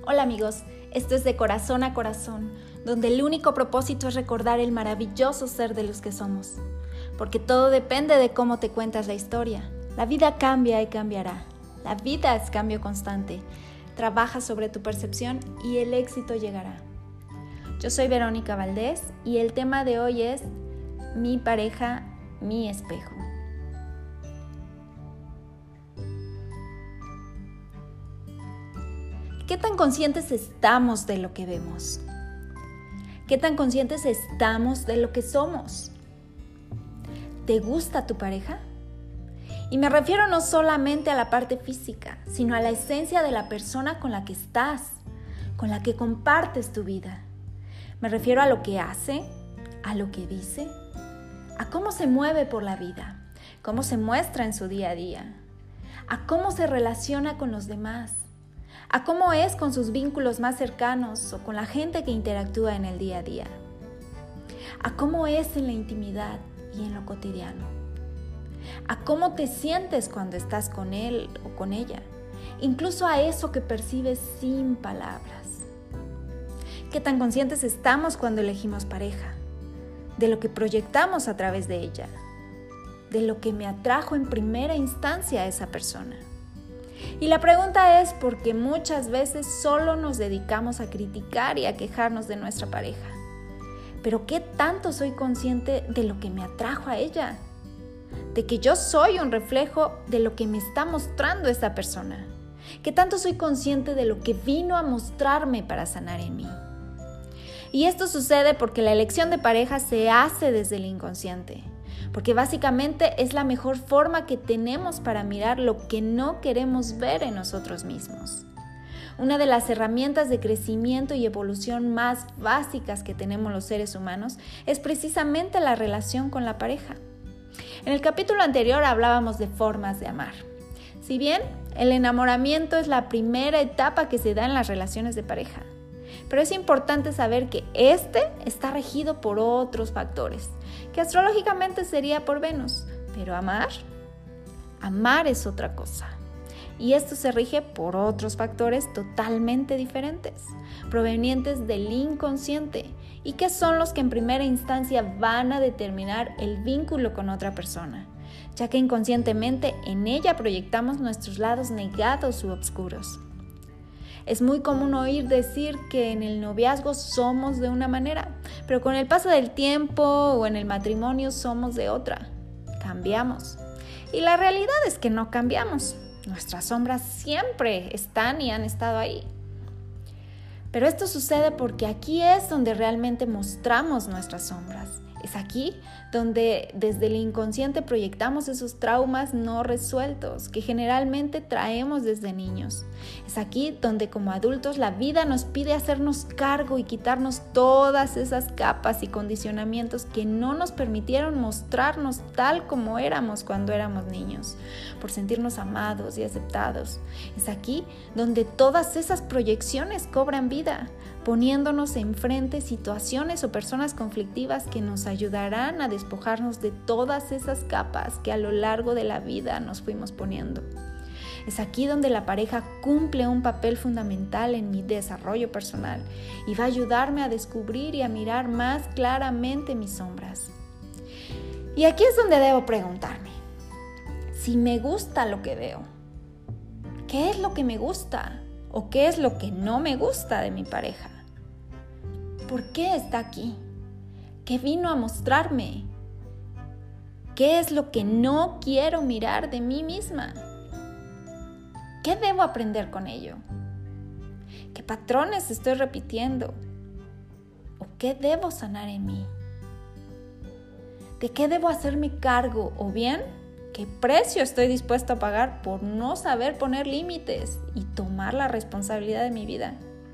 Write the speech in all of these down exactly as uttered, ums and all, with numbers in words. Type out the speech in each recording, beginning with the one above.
Hola amigos, esto es de corazón a corazón, donde el único propósito es recordar el maravilloso ser de los que somos. Porque todo depende de cómo te cuentas la historia. La vida cambia y cambiará. La vida es cambio constante. Trabaja sobre tu percepción y el éxito llegará. Yo soy Verónica Valdés y el tema de hoy es mi pareja, mi espejo. ¿Qué tan conscientes estamos de lo que vemos? ¿Qué tan conscientes estamos de lo que somos? ¿Te gusta tu pareja? Y me refiero no solamente a la parte física, sino a la esencia de la persona con la que estás, con la que compartes tu vida. Me refiero a lo que hace, a lo que dice, a cómo se mueve por la vida, cómo se muestra en su día a día, a cómo se relaciona con los demás, a cómo es con sus vínculos más cercanos o con la gente que interactúa en el día a día, a cómo es en la intimidad y en lo cotidiano, a cómo te sientes cuando estás con él o con ella, incluso a eso que percibes sin palabras. ¿Qué tan conscientes estamos cuando elegimos pareja? De lo que proyectamos a través de ella, de lo que me atrajo en primera instancia a esa persona. Y la pregunta es porque muchas veces solo nos dedicamos a criticar y a quejarnos de nuestra pareja. Pero ¿qué tanto soy consciente de lo que me atrajo a ella? De que yo soy un reflejo de lo que me está mostrando esta persona. ¿Qué tanto soy consciente de lo que vino a mostrarme para sanar en mí? Y esto sucede porque la elección de pareja se hace desde el inconsciente. Porque básicamente es la mejor forma que tenemos para mirar lo que no queremos ver en nosotros mismos. Una de las herramientas de crecimiento y evolución más básicas que tenemos los seres humanos es precisamente la relación con la pareja. En el capítulo anterior hablábamos de formas de amar. Si bien el enamoramiento es la primera etapa que se da en las relaciones de pareja, pero es importante saber que este está regido por otros factores, que astrológicamente sería por Venus, pero amar, amar es otra cosa. Y esto se rige por otros factores totalmente diferentes, provenientes del inconsciente, y que son los que en primera instancia van a determinar el vínculo con otra persona, ya que inconscientemente en ella proyectamos nuestros lados negados u oscuros. Es muy común oír decir que en el noviazgo somos de una manera, pero con el paso del tiempo o en el matrimonio somos de otra. Cambiamos. Y la realidad es que no cambiamos. Nuestras sombras siempre están y han estado ahí. Pero esto sucede porque aquí es donde realmente mostramos nuestras sombras. Es aquí donde desde el inconsciente proyectamos esos traumas no resueltos que generalmente traemos desde niños. Es aquí donde como adultos la vida nos pide hacernos cargo y quitarnos todas esas capas y condicionamientos que no nos permitieron mostrarnos tal como éramos cuando éramos niños, por sentirnos amados y aceptados. Es aquí donde todas esas proyecciones cobran vida, poniéndonos enfrente situaciones o personas conflictivas que nos ayudarán a despojarnos de todas esas capas que a lo largo de la vida nos fuimos poniendo. Es aquí donde la pareja cumple un papel fundamental en mi desarrollo personal y va a ayudarme a descubrir y a mirar más claramente mis sombras. Y aquí es donde debo preguntarme, si me gusta lo que veo, ¿qué es lo que me gusta o qué es lo que no me gusta de mi pareja? ¿Por qué está aquí? ¿Qué vino a mostrarme? ¿Qué es lo que no quiero mirar de mí misma? ¿Qué debo aprender con ello? ¿Qué patrones estoy repitiendo? ¿O qué debo sanar en mí? ¿De qué debo hacerme cargo? ¿O bien, qué precio estoy dispuesto a pagar por no saber poner límites y tomar la responsabilidad de mi vida?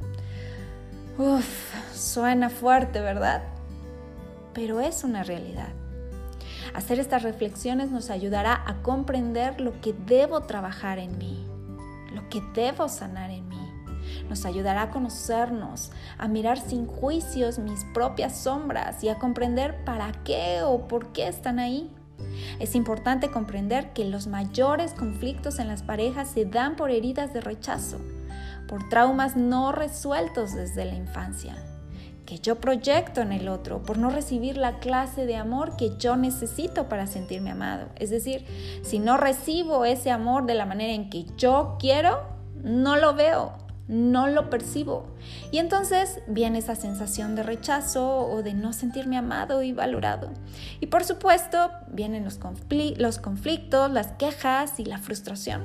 Uf, suena fuerte, ¿verdad? Pero es una realidad. Hacer estas reflexiones nos ayudará a comprender lo que debo trabajar en mí, lo que debo sanar en mí. Nos ayudará a conocernos, a mirar sin juicios mis propias sombras y a comprender para qué o por qué están ahí. Es importante comprender que los mayores conflictos en las parejas se dan por heridas de rechazo, por traumas no resueltos desde la infancia, que yo proyecto en el otro por no recibir la clase de amor que yo necesito para sentirme amado. Es decir, si no recibo ese amor de la manera en que yo quiero, no lo veo, no lo percibo. Y entonces viene esa sensación de rechazo o de no sentirme amado y valorado. Y por supuesto, vienen los, confl- los conflictos, las quejas y la frustración.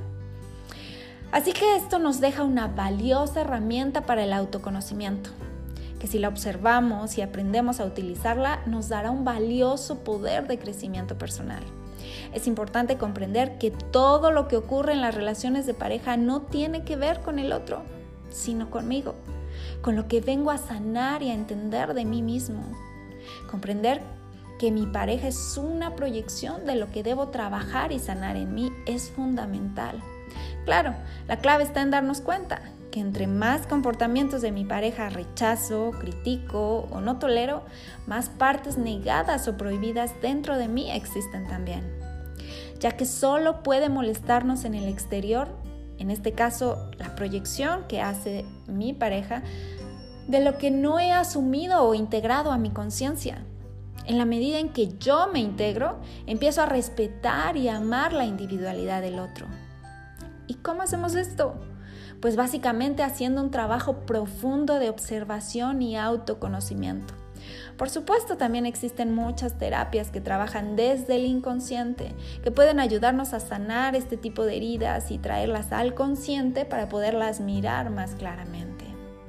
Así que esto nos deja una valiosa herramienta para el autoconocimiento, que si la observamos y aprendemos a utilizarla, nos dará un valioso poder de crecimiento personal. Es importante comprender que todo lo que ocurre en las relaciones de pareja no tiene que ver con el otro, sino conmigo, con lo que vengo a sanar y a entender de mí mismo. Comprender que mi pareja es una proyección de lo que debo trabajar y sanar en mí es fundamental. Claro, la clave está en darnos cuenta que entre más comportamientos de mi pareja rechazo, critico o no tolero, más partes negadas o prohibidas dentro de mí existen también. Ya que solo puede molestarnos en el exterior, en este caso la proyección que hace mi pareja, de lo que no he asumido o integrado a mi conciencia. En la medida en que yo me integro, empiezo a respetar y amar la individualidad del otro. ¿Y cómo hacemos esto? Pues básicamente haciendo un trabajo profundo de observación y autoconocimiento. Por supuesto, también existen muchas terapias que trabajan desde el inconsciente, que pueden ayudarnos a sanar este tipo de heridas y traerlas al consciente para poderlas mirar más claramente.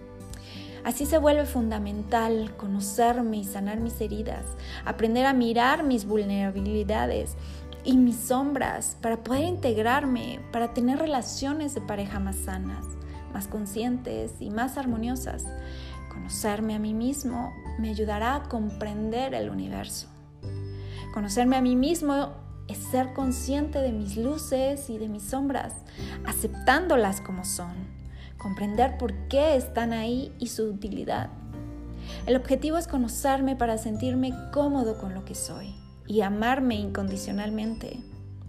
Así se vuelve fundamental conocerme y sanar mis heridas, aprender a mirar mis vulnerabilidades y mis sombras para poder integrarme, para tener relaciones de pareja más sanas, más conscientes y más armoniosas. Conocerme a mí mismo me ayudará a comprender el universo. Conocerme a mí mismo es ser consciente de mis luces y de mis sombras, aceptándolas como son, comprender por qué están ahí y su utilidad. El objetivo es conocerme para sentirme cómodo con lo que soy y amarme incondicionalmente.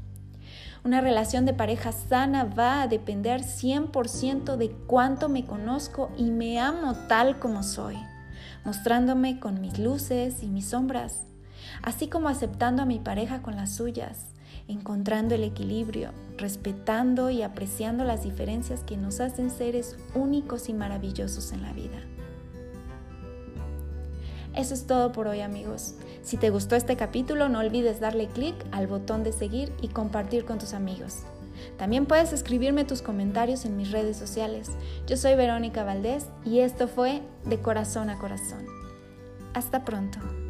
Una relación de pareja sana va a depender cien por ciento de cuánto me conozco y me amo tal como soy, mostrándome con mis luces y mis sombras, así como aceptando a mi pareja con las suyas, encontrando el equilibrio, respetando y apreciando las diferencias que nos hacen seres únicos y maravillosos en la vida. Eso es todo por hoy, amigos. Si te gustó este capítulo, no olvides darle clic al botón de seguir y compartir con tus amigos. También puedes escribirme tus comentarios en mis redes sociales. Yo soy Verónica Valdés y esto fue De Corazón a Corazón. Hasta pronto.